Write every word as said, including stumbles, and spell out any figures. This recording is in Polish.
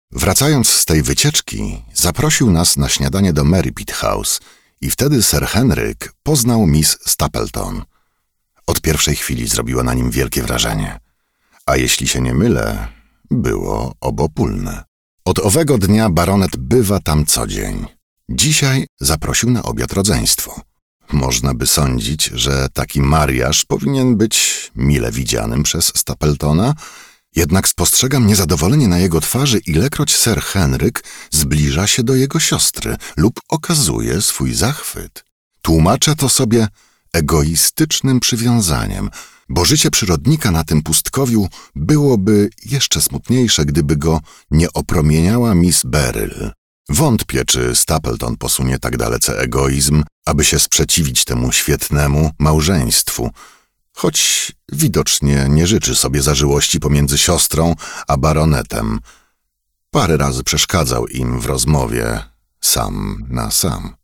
Wracając z tej wycieczki, zaprosił nas na śniadanie do Merripit House i wtedy Sir Henryk poznał Miss Stapleton. Od pierwszej chwili zrobiła na nim wielkie wrażenie. A jeśli się nie mylę, było obopólne. Od owego dnia baronet bywa tam co dzień. Dzisiaj zaprosił na obiad rodzeństwo. Można by sądzić, że taki mariaż powinien być mile widzianym przez Stapletona, jednak spostrzegam niezadowolenie na jego twarzy, ilekroć Sir Henryk zbliża się do jego siostry lub okazuje swój zachwyt. Tłumaczę to sobie egoistycznym przywiązaniem, bo życie przyrodnika na tym pustkowiu byłoby jeszcze smutniejsze, gdyby go nie opromieniała Miss Beryl. Wątpię, czy Stapleton posunie tak dalece egoizm, aby się sprzeciwić temu świetnemu małżeństwu, choć widocznie nie życzy sobie zażyłości pomiędzy siostrą a baronetem. Parę razy przeszkadzał im w rozmowie sam na sam.